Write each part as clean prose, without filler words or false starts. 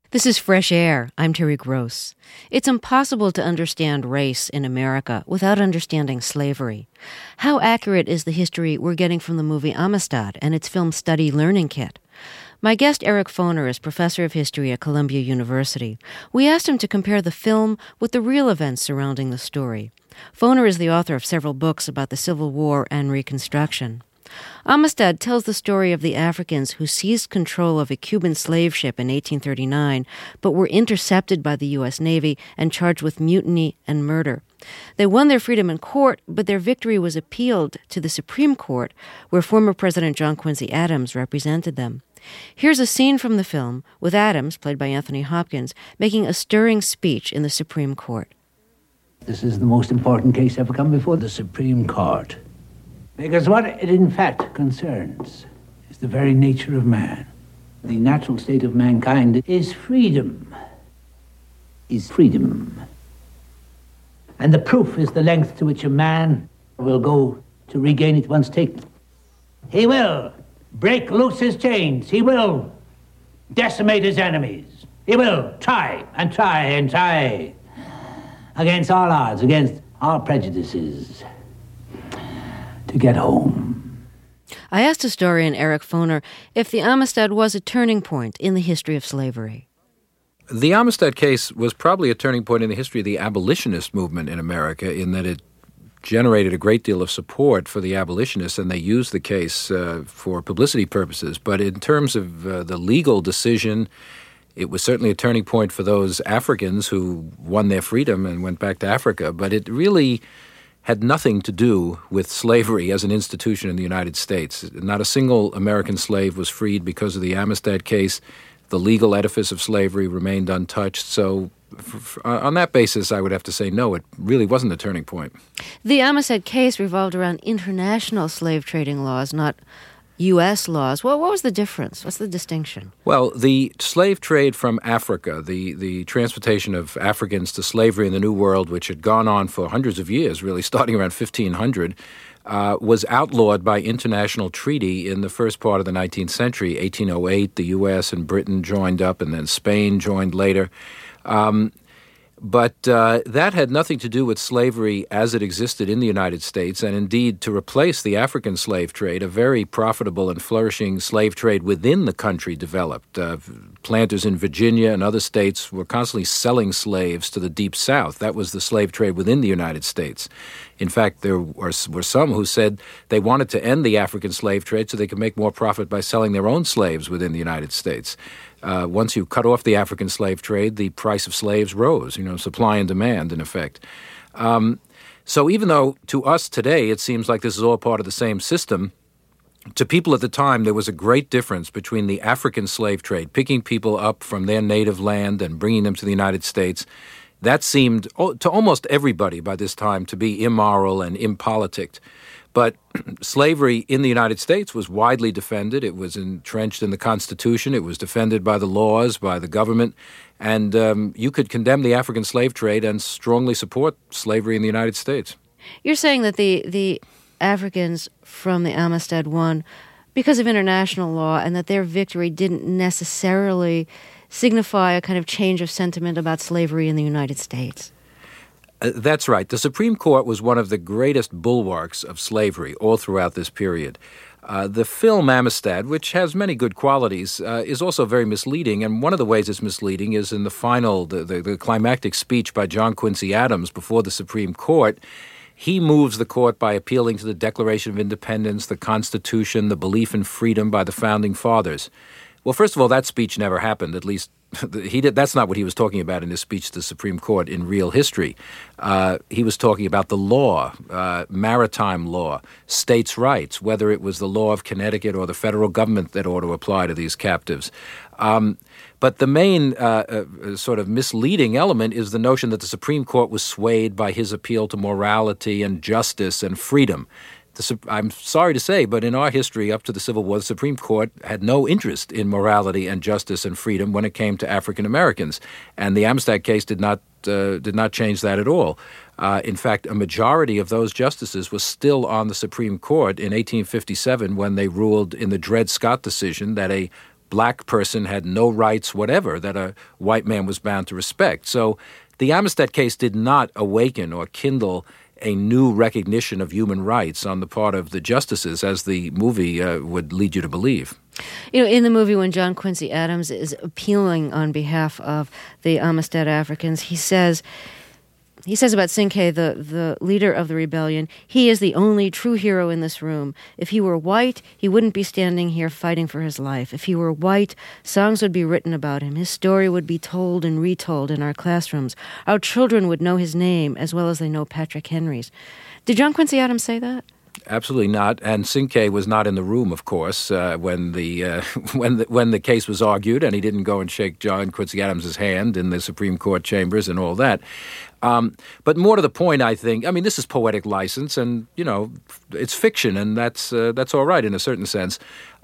This is Fresh Air. I'm Terry Gross. It's impossible to understand race in America without understanding slavery. How accurate is the history we're getting from the movie Amistad and its film study learning kit? My guest, Eric Foner, is professor of history at Columbia University. We asked him to compare the film with the real events surrounding the story. Foner is the author of several books about the Civil War and Reconstruction. Amistad tells the story of the Africans who seized control of a Cuban slave ship in 1839, but were intercepted by the U.S. Navy and charged with mutiny and murder. They won their freedom in court, but their victory was appealed to the Supreme Court, where former President John Quincy Adams represented them. Here's a scene from the film, with Adams, played by Anthony Hopkins, making a stirring speech in the Supreme Court. This is the most important case ever come before the Supreme Court. Because what it in fact concerns is the very nature of man. The natural state of mankind is freedom. And the proof is the length to which a man will go to regain it once taken. He will break loose his chains. He will decimate his enemies. He will try and try and try against all odds, against all prejudices, to get home. I asked historian Eric Foner if the Amistad was a turning point in the history of slavery. The Amistad case was probably a turning point in the history of the abolitionist movement in America, in that it generated a great deal of support for the abolitionists, and they used the case for publicity purposes. But in terms of the legal decision, it was certainly a turning point for those Africans who won their freedom and went back to Africa. But it really had nothing to do with slavery as an institution in the United States. Not a single American slave was freed because of the Amistad case. The legal edifice of slavery remained untouched. So on that basis, I would have to say no, it really wasn't a turning point. The Amistad case revolved around international slave trading laws, not U.S. laws. Well, what was the difference? What's the distinction? Well, the slave trade from Africa, the transportation of Africans to slavery in the New World, which had gone on for hundreds of years, really starting around 1500, was outlawed by international treaty in the first part of the 19th century. 1808, the U.S. and Britain joined up, and then Spain joined later. But that had nothing to do with slavery as it existed in the United States, and indeed to replace the African slave trade, a very profitable and flourishing slave trade within the country developed. Planters in Virginia and other states were constantly selling slaves to the Deep South. That was the slave trade within the United States. In fact, there were some who said they wanted to end the African slave trade so they could make more profit by selling their own slaves within the United States. Once you cut off the African slave trade, the price of slaves rose, supply and demand, in effect. So even though to us today it seems like this is all part of the same system, to people at the time there was a great difference between the African slave trade, picking people up from their native land and bringing them to the United States. That seemed to almost everybody by this time to be immoral and impolitic. But slavery in the United States was widely defended. It was entrenched in the Constitution. It was defended by the laws, by the government. And you could condemn the African slave trade and strongly support slavery in the United States. You're saying that the Africans from the Amistad won because of international law, and that their victory didn't necessarily signify a kind of change of sentiment about slavery in the United States. That's right. The Supreme Court was one of the greatest bulwarks of slavery all throughout this period. The film Amistad, which has many good qualities, is also very misleading. And one of the ways it's misleading is in the final, the climactic speech by John Quincy Adams before the Supreme Court. He moves the court by appealing to the Declaration of Independence, the Constitution, the belief in freedom by the Founding Fathers. Well, first of all, that speech never happened, at least that's not what he was talking about in his speech to the Supreme Court in real history. He was talking about the law, maritime law, states' rights, whether it was the law of Connecticut or the federal government that ought to apply to these captives. But the main sort of misleading element is the notion that the Supreme Court was swayed by his appeal to morality and justice and freedom. I'm sorry to say, but in our history up to the Civil War, the Supreme Court had no interest in morality and justice and freedom when it came to African Americans, and the Amistad case did not change that at all. In fact, a majority of those justices was still on the Supreme Court in 1857 when they ruled in the Dred Scott decision that a black person had no rights whatever that a white man was bound to respect. So the Amistad case did not awaken or kindle a new recognition of human rights on the part of the justices, as the movie would lead you to believe. You know, in the movie, when John Quincy Adams is appealing on behalf of the Amistad Africans, he says about Cinque, the leader of the rebellion, he is the only true hero in this room. If he were white, he wouldn't be standing here fighting for his life. If he were white, songs would be written about him. His story would be told and retold in our classrooms. Our children would know his name as well as they know Patrick Henry's. Did John Quincy Adams say that? Absolutely not. And Cinque was not in the room, of course, when the case was argued, and he didn't go and shake John Quincy Adams' hand in the Supreme Court chambers and all that. But more to the point, I think, I mean, this is poetic license, and, you know, it's fiction, and that's all right in a certain sense.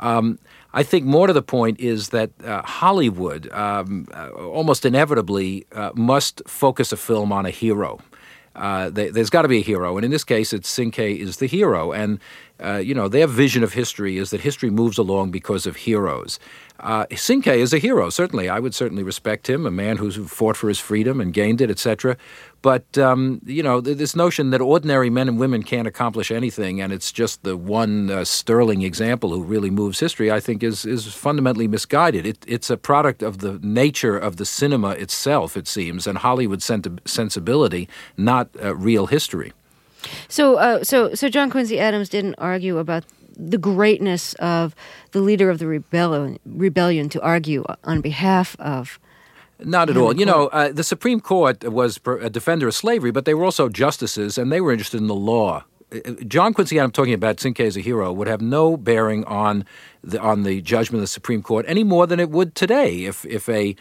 I think more to the point is that Hollywood almost inevitably must focus a film on a hero. There's got to be a hero, and in this case, it's Cinque is the hero, and their vision of history is that history moves along because of heroes. Cinque is a hero, certainly. I would certainly respect him, a man who fought for his freedom and gained it, etc. But, this notion that ordinary men and women can't accomplish anything, and it's just the one sterling example who really moves history, I think is fundamentally misguided. It's a product of the nature of the cinema itself, it seems, and Hollywood sensibility, not real history. So John Quincy Adams didn't argue about the greatness of the leader of the rebellion to argue on behalf of. Not at all. You know, the Supreme Court was a defender of slavery, but they were also justices, and they were interested in the law. John Quincy Adams talking about Cinque as a hero would have no bearing on the judgment of the Supreme Court any more than it would today if a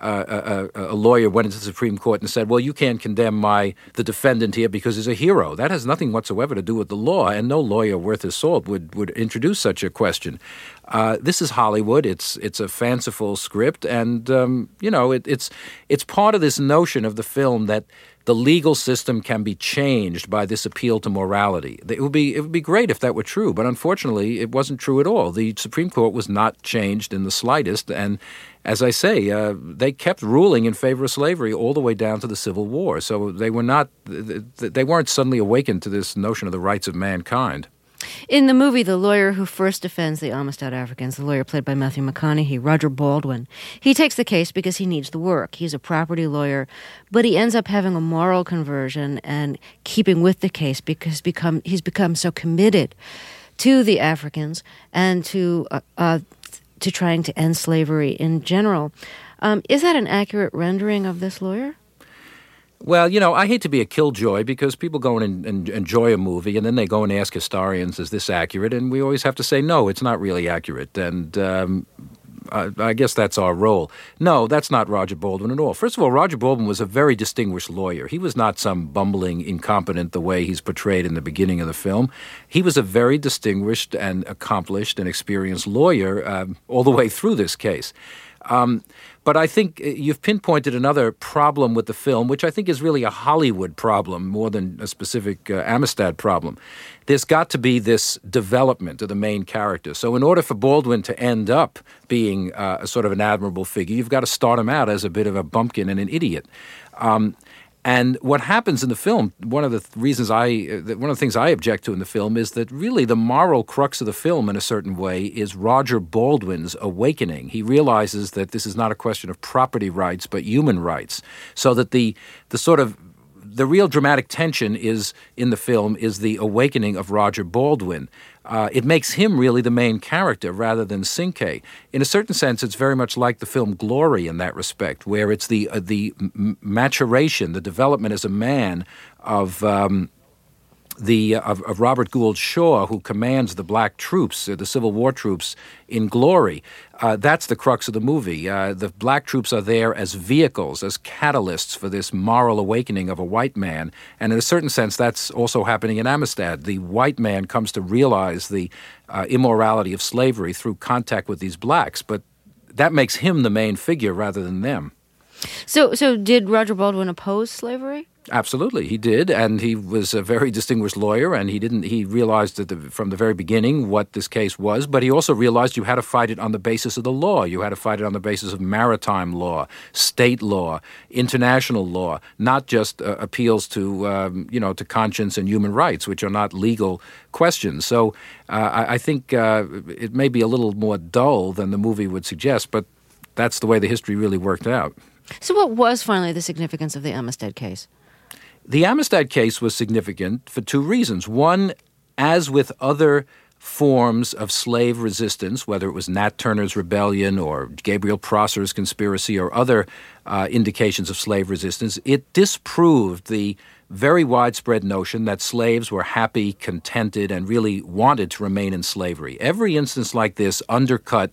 lawyer went into the Supreme Court and said, well, you can't condemn the defendant here because he's a hero. That has nothing whatsoever to do with the law, and no lawyer worth his salt would introduce such a question. This is Hollywood. It's a fanciful script, and it's part of this notion of the film that the legal system can be changed by this appeal to morality. It would be great if that were true, but unfortunately, it wasn't true at all. The Supreme Court was not changed in the slightest, and as I say, they kept ruling in favor of slavery all the way down to the Civil War. So they weren't suddenly awakened to this notion of the rights of mankind. In the movie, the lawyer who first defends the Amistad Africans, the lawyer played by Matthew McConaughey, Roger Baldwin, he takes the case because he needs the work. He's a property lawyer, but he ends up having a moral conversion and keeping with the case because he's become so committed to the Africans and to trying to end slavery in general. Is that an accurate rendering of this lawyer? Well, I hate to be a killjoy because people go in and enjoy a movie and then they go and ask historians, is this accurate? And we always have to say, no, it's not really accurate. And I guess that's our role. No, that's not Roger Baldwin at all. First of all, Roger Baldwin was a very distinguished lawyer. He was not some bumbling incompetent the way he's portrayed in the beginning of the film. He was a very distinguished and accomplished and experienced lawyer all the way through this case. But I think you've pinpointed another problem with the film, which I think is really a Hollywood problem more than a specific Amistad problem. There's got to be this development of the main character. So in order for Baldwin to end up being a sort of an admirable figure, you've got to start him out as a bit of a bumpkin and an idiot. And what happens in the film, one of the things I object to in the film is that really the moral crux of the film in a certain way is Roger Baldwin's awakening. He realizes that this is not a question of property rights but human rights. So that the real dramatic tension in the film is the awakening of Roger Baldwin. It makes him really the main character rather than Cinque. In a certain sense, it's very much like the film Glory in that respect, where it's the maturation, the development as a man of Robert Gould Shaw, who commands the black troops, the Civil War troops in Glory. That's the crux of the movie. The black troops are there as vehicles, as catalysts for this moral awakening of a white man. And in a certain sense, that's also happening in Amistad. The white man comes to realize the immorality of slavery through contact with these blacks. But that makes him the main figure rather than them. So did Roger Baldwin oppose slavery? Absolutely, he did, and he was a very distinguished lawyer, and he realized from the very beginning what this case was, but he also realized you had to fight it on the basis of the law. You had to fight it on the basis of maritime law, state law, international law, not just appeals to, to conscience and human rights, which are not legal questions. So I think it may be a little more dull than the movie would suggest, but that's the way the history really worked out. So what was finally the significance of the Amistad case? The Amistad case was significant for two reasons. One, as with other forms of slave resistance, whether it was Nat Turner's rebellion or Gabriel Prosser's conspiracy or other indications of slave resistance, it disproved the very widespread notion that slaves were happy, contented, and really wanted to remain in slavery. Every instance like this undercut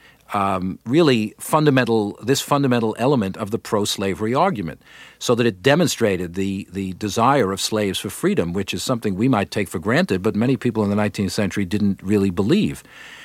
this fundamental element of the pro-slavery argument, so that it demonstrated the desire of slaves for freedom, which is something we might take for granted, but many people in the 19th century didn't really believe.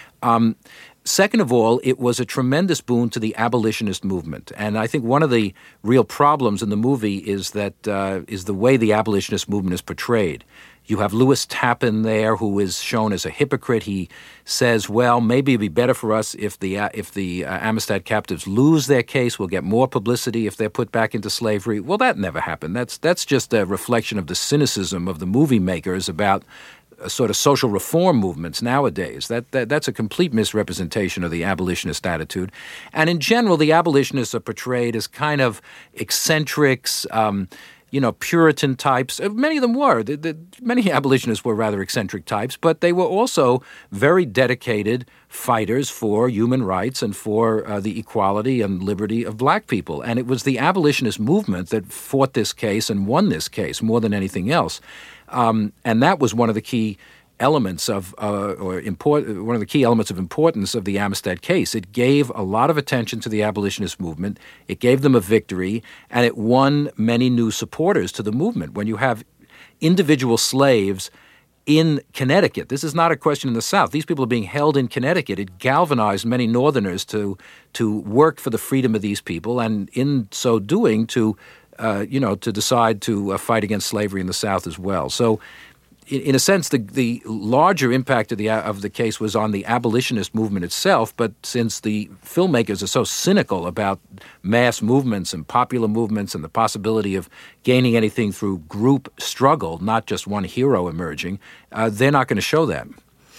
Second of all, it was a tremendous boon to the abolitionist movement. And I think one of the real problems in the movie is the way the abolitionist movement is portrayed. You have Lewis Tappan there, who is shown as a hypocrite. He says, well, maybe it'd be better for us if the Amistad captives lose their case. We'll get more publicity if they're put back into slavery. Well, that never happened. That's just a reflection of the cynicism of the movie makers about sort of social reform movements nowadays. That's a complete misrepresentation of the abolitionist attitude. And in general, the abolitionists are portrayed as kind of eccentrics, Puritan types. Many of them were. Many abolitionists were rather eccentric types, but they were also very dedicated fighters for human rights and for the equality and liberty of black people. And it was the abolitionist movement that fought this case and won this case more than anything else. And that was one of the key elements of one of the key elements of importance of the Amistad case. It gave a lot of attention to the abolitionist movement. It gave them a victory, and it won many new supporters to the movement. When you have individual slaves in Connecticut, this is not a question in the South. These people are being held in Connecticut. It galvanized many Northerners to work for the freedom of these people, and in so doing, to decide to fight against slavery in the South as well. So, in a sense, the larger impact of the case was on the abolitionist movement itself, but since the filmmakers are so cynical about mass movements and popular movements and the possibility of gaining anything through group struggle, not just one hero emerging, they're not going to show that.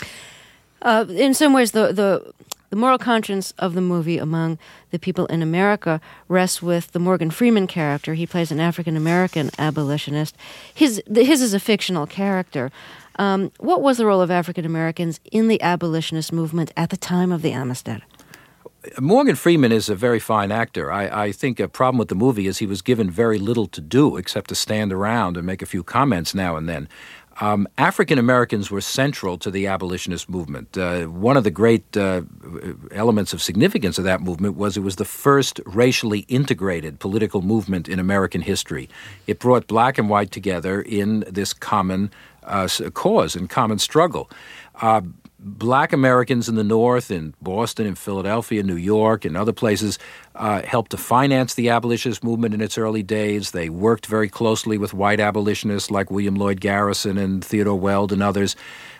In some ways, the moral conscience of the movie among the people in America rests with the Morgan Freeman character. He plays an African-American abolitionist. His is a fictional character. What was the role of African-Americans in the abolitionist movement at the time of the Amistad? Morgan Freeman is a very fine actor. I think a problem with the movie is he was given very little to do except to stand around and make a few comments now and then. African Americans were central to the abolitionist movement. One of the great elements of significance of that movement was it was the first racially integrated political movement in American history. It brought black and white together in this common cause and common struggle. Black Americans in the North, in Boston, in Philadelphia, New York, and other places, helped to finance the abolitionist movement in its early days. They worked very closely with white abolitionists like William Lloyd Garrison and Theodore Weld and others.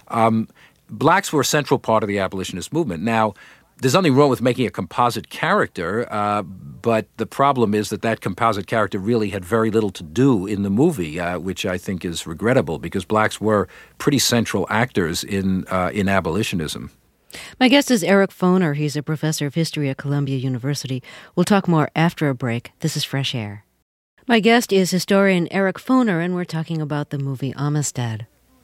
Blacks were a central part of the abolitionist movement. Now, there's nothing wrong with making a composite character, but the problem is that composite character really had very little to do in the movie, which I think is regrettable because blacks were pretty central actors in abolitionism. My guest is Eric Foner. He's a professor of history at Columbia University. We'll talk more after a break. This is Fresh Air. My guest is historian Eric Foner, and we're talking about the movie Amistad.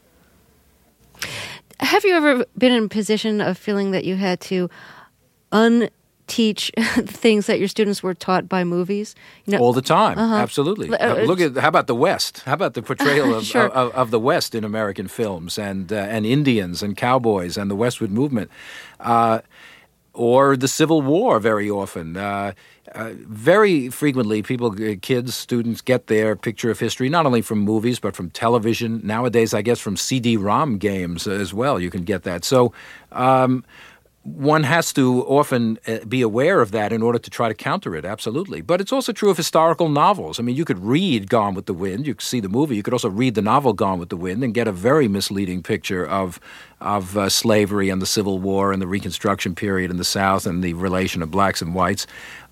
Have you ever been in a position of feeling that you had to unteach things that your students were taught by movies? All the time, absolutely. Look at how about the West? How about the portrayal of, sure. of the West in American films and Indians and cowboys and the westward movement, or the Civil War? Very often, very frequently, kids, students get their picture of history not only from movies but from television. Nowadays, I guess from CD-ROM games as well. You can get that. So. one has to often be aware of that in order to try to counter it, absolutely. But it's also true of historical novels. I mean, you could read Gone with the Wind, you could see the movie, you could also read the novel Gone with the Wind and get a very misleading picture of slavery and the Civil War and the Reconstruction period in the South and the relation of blacks and whites.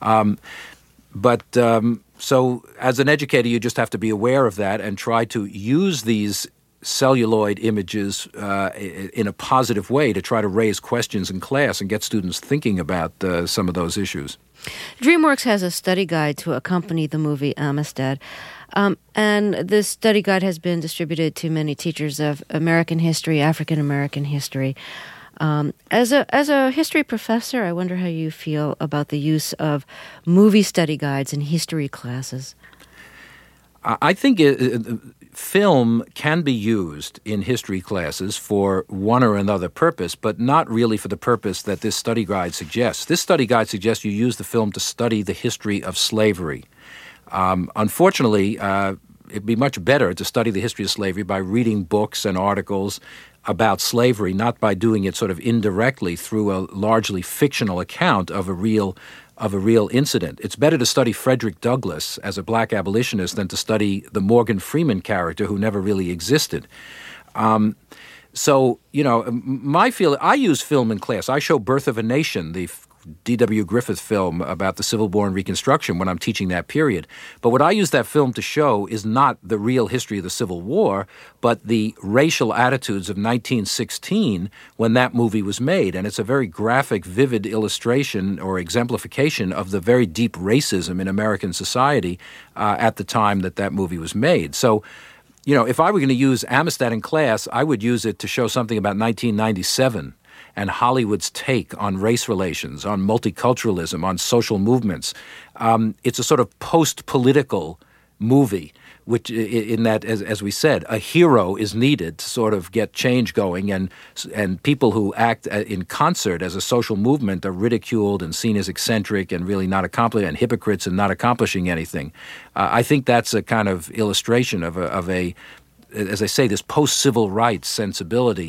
So as an educator, you just have to be aware of that and try to use these celluloid images in a positive way to try to raise questions in class and get students thinking about some of those issues. DreamWorks has a study guide to accompany the movie Amistad, and this study guide has been distributed to many teachers of American history, African American history. As a history professor, I wonder how you feel about the use of movie study guides in history classes. I think film can be used in history classes for one or another purpose, but not really for the purpose that this study guide suggests. This study guide suggests you use the film to study the history of slavery. Unfortunately, it'd be much better to study the history of slavery by reading books and articles about slavery, not by doing it sort of indirectly through a largely fictional account of a real incident. It's better to study Frederick Douglass as a black abolitionist than to study the Morgan Freeman character who never really existed. So, I use film in class. I show Birth of a Nation, the D.W. Griffith film about the Civil War and Reconstruction when I'm teaching that period. But what I use that film to show is not the real history of the Civil War, but the racial attitudes of 1916 when that movie was made. And it's a very graphic, vivid illustration or exemplification of the very deep racism in American society at the time that movie was made. So, if I were going to use Amistad in class, I would use it to show something about 1997 and Hollywood's take on race relations, on multiculturalism, on social movements. It's a sort of post-political movie, which in that, as we said, a hero is needed to sort of get change going, and people who act in concert as a social movement are ridiculed and seen as eccentric and really not accomplishing, and hypocrites and not accomplishing anything. I think that's a kind of illustration of a as I say, this post-civil rights sensibility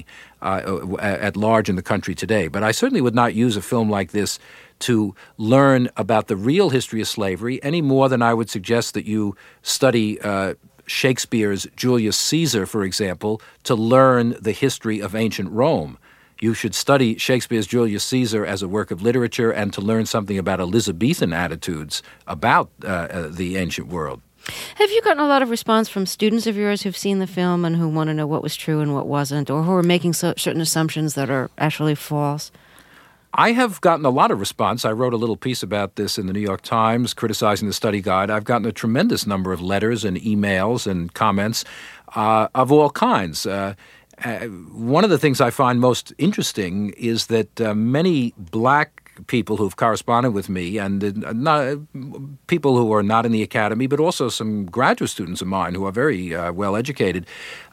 at large in the country today. But I certainly would not use a film like this to learn about the real history of slavery any more than I would suggest that you study Shakespeare's Julius Caesar, for example, to learn the history of ancient Rome. You should study Shakespeare's Julius Caesar as a work of literature and to learn something about Elizabethan attitudes about the ancient world. Have you gotten a lot of response from students of yours who've seen the film and who want to know what was true and what wasn't, or who are making certain assumptions that are actually false? I have gotten a lot of response. I wrote a little piece about this in the New York Times criticizing the study guide. I've gotten a tremendous number of letters and emails and comments of all kinds. One of the things I find most interesting is that many black people who've corresponded with me, and people who are not in the academy, but also some graduate students of mine who are very well educated,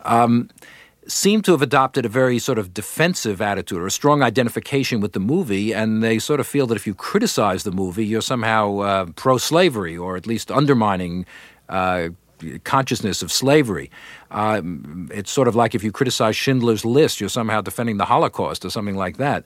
seem to have adopted a very sort of defensive attitude or a strong identification with the movie, and they sort of feel that if you criticize the movie, you're somehow pro-slavery or at least undermining consciousness of slavery. It's sort of like if you criticize Schindler's List, you're somehow defending the Holocaust or something like that.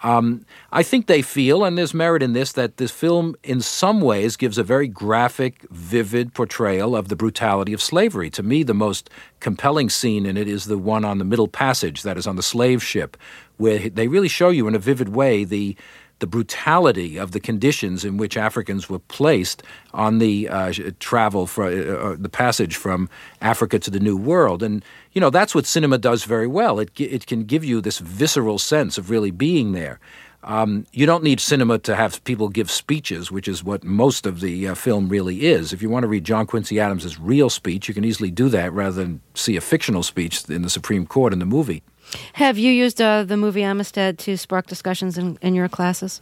I think they feel, and there's merit in this, that this film in some ways gives a very graphic, vivid portrayal of the brutality of slavery. To me, the most compelling scene in it is the one on the Middle Passage, that is on the slave ship, where they really show you in a vivid way the brutality of the conditions in which Africans were placed on the travel, the passage from Africa to the New World. And, that's what cinema does very well. It can give you this visceral sense of really being there. You don't need cinema to have people give speeches, which is what most of the film really is. If you want to read John Quincy Adams' real speech, you can easily do that rather than see a fictional speech in the Supreme Court in the movie. Have you used the movie Amistad to spark discussions in your classes?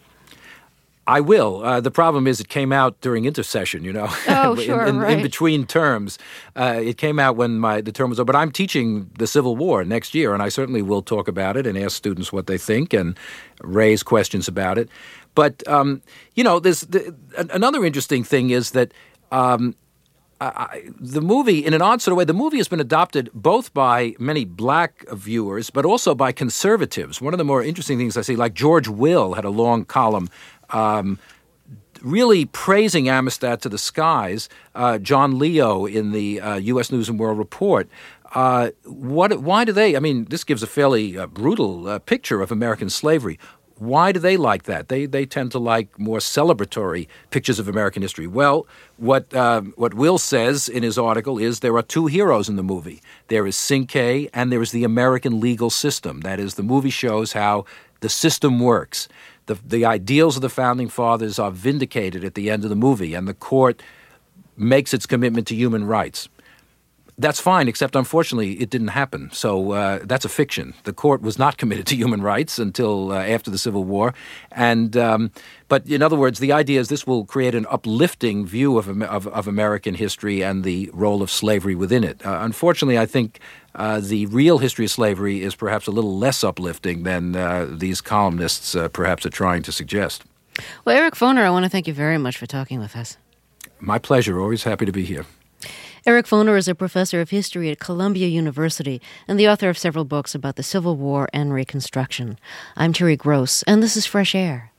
I will. The problem is it came out during intersession, Oh, sure, right. In between terms. It came out when the term was over. But I'm teaching the Civil War next year, and I certainly will talk about it and ask students what they think and raise questions about it. But, there's another interesting thing is that the movie, in an odd sort of way, the movie has been adopted both by many black viewers, but also by conservatives. One of the more interesting things I see, like George Will had a long column really praising Amistad to the skies. John Leo in the U.S. News and World Report. Why do they? I mean, this gives a fairly brutal picture of American slavery. Why do they like that? They tend to like more celebratory pictures of American history. Well, what Will says in his article is there are two heroes in the movie. There is Cinque and there is the American legal system. That is, the movie shows how the system works. The ideals of the Founding Fathers are vindicated at the end of the movie, and the court makes its commitment to human rights. That's fine, except unfortunately it didn't happen. So that's a fiction. The court was not committed to human rights until after the Civil War. But in other words, the idea is this will create an uplifting view of American history and the role of slavery within it. Unfortunately, I think the real history of slavery is perhaps a little less uplifting than these columnists perhaps are trying to suggest. Well, Eric Foner, I want to thank you very much for talking with us. My pleasure. Always happy to be here. Eric Foner is a professor of history at Columbia University and the author of several books about the Civil War and Reconstruction. I'm Terry Gross, and this is Fresh Air.